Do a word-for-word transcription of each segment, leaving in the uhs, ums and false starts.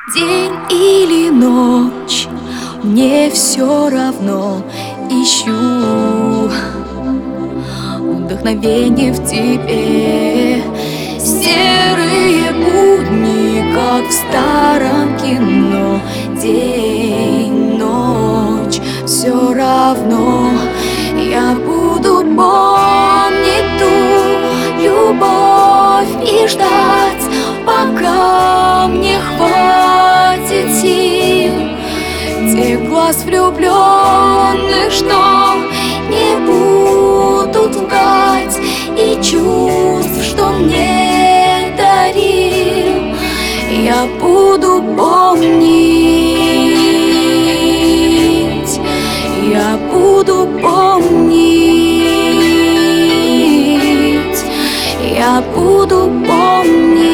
День или ночь, мне все равно. Ищу вдохновение в тебе. Серые будни, как в старом кино. День, ночь, все равно. Я буду помнить ту любовь и ждать, пока мне хватит сил. Тех глаз влюбленных, что не будут лгать, и чувств, что мне дарил, я буду помнить. Я буду помнить. Я буду помнить.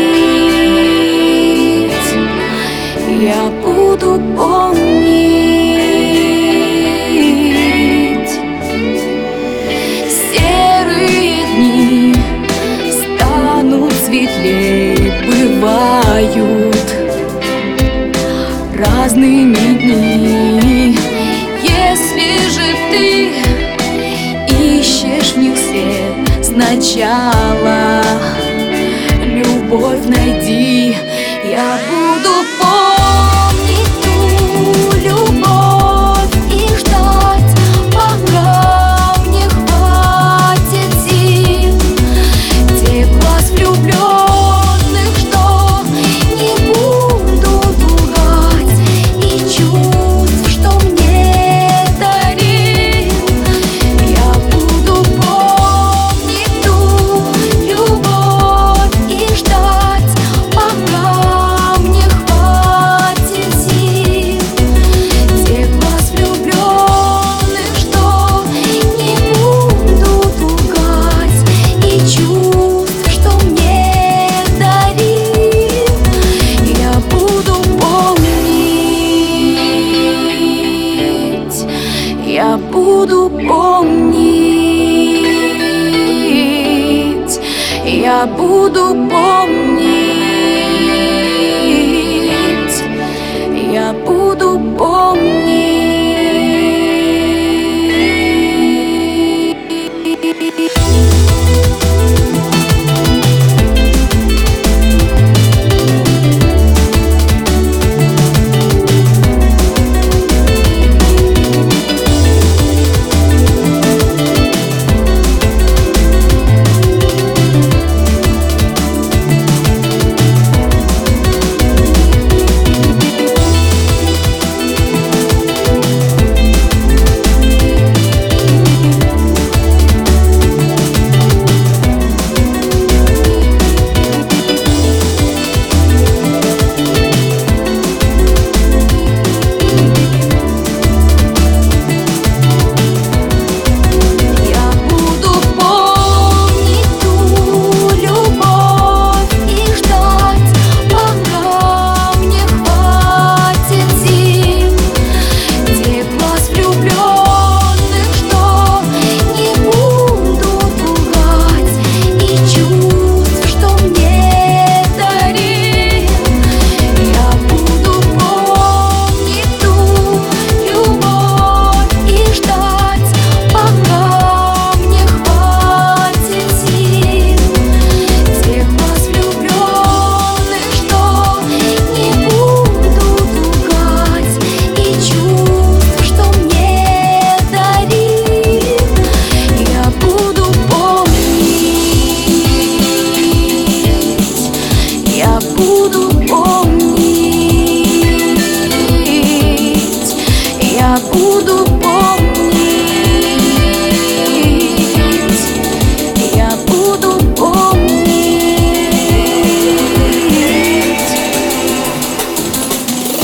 Я буду помнить. Серые дни станут светлее, бывают разными дни. Если же ты ищешь в них свет, сначала любовь найди.